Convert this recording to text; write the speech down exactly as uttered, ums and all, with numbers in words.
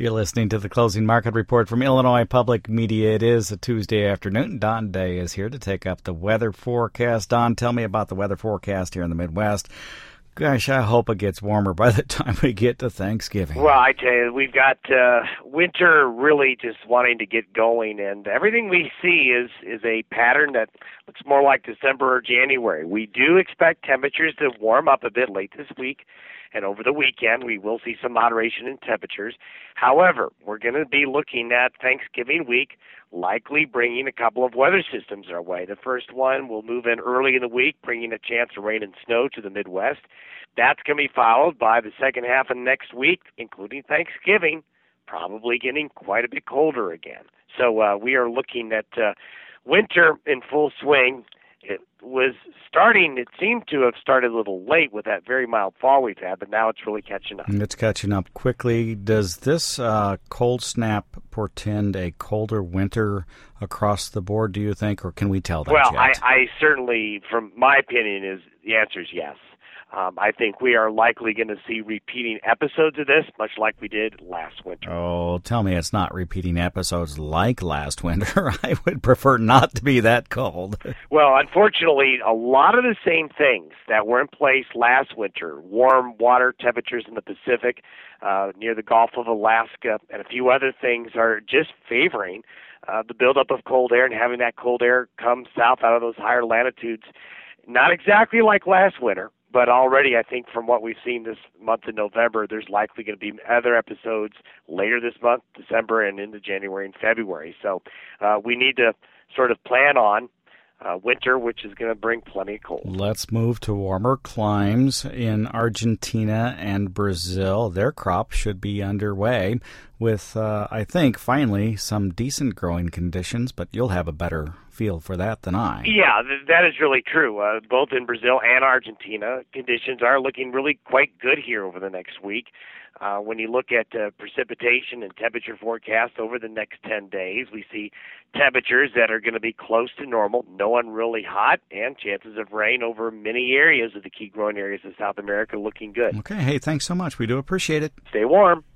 You're listening to the Closing Market Report from Illinois Public Media. It is a Tuesday afternoon. Don Day is here to take up the weather forecast. Don, tell me about the weather forecast here in the Midwest. Gosh, I hope it gets warmer by the time we get to Thanksgiving. Well, I tell you, we've got uh, winter really just wanting to get going, and everything we see is is a pattern that looks more like December or January. We do expect temperatures to warm up a bit late this week, and over the weekend we will see some moderation in temperatures. However, we're going to be looking at Thanksgiving week, likely bringing a couple of weather systems our way. The first one will move in early in the week, bringing a chance of rain and snow to the Midwest. That's going to be followed by the second half of next week, including Thanksgiving, probably getting quite a bit colder again. So uh, we are looking at uh, winter in full swing. It was starting, it seemed to have started a little late with that very mild fall we've had, but now it's really catching up. It's catching up quickly. Does this uh, cold snap portend a colder winter across the board, do you think, or can we tell that well, yet? Well, I, I certainly, from my opinion, is the answer is yes. Um, I think we are likely going to see repeating episodes of this, much like we did last winter. Oh, tell me it's not repeating episodes like last winter. I would prefer not to be that cold. Well, unfortunately, a lot of the same things that were in place last winter, warm water temperatures in the Pacific, uh, near the Gulf of Alaska, and a few other things are just favoring uh, the buildup of cold air and having that cold air come south out of those higher latitudes. Not exactly like last winter, but already, I think from what we've seen this month in November, there's likely going to be other episodes later this month, December, and into January and February. So uh, we need to sort of plan on uh, winter, which is going to bring plenty of cold. Let's move to warmer climes in Argentina and Brazil. Their crop should be underway with, uh, I think, finally, some decent growing conditions, but you'll have a better feel for that than I. Yeah, th- that is really true. Uh, both in Brazil and Argentina, conditions are looking really quite good here over the next week. Uh, when you look at uh, precipitation and temperature forecasts over the next ten days, we see temperatures that are going to be close to normal, no unreally hot, and chances of rain over many areas of the key growing areas of South America looking good. Okay, hey, thanks so much. We do appreciate it. Stay warm.